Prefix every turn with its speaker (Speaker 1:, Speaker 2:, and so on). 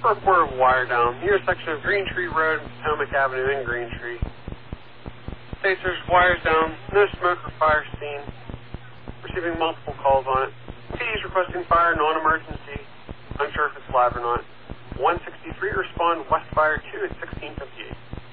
Speaker 1: report of wire down near a section of Green Tree Road and Potomac Avenue in Green Tree. States there's wires down, no smoke or fire seen. Receiving multiple calls on it. PD's requesting fire, non-emergency. Unsure if it's live or not. 163, respond West Fire 2 at 1658.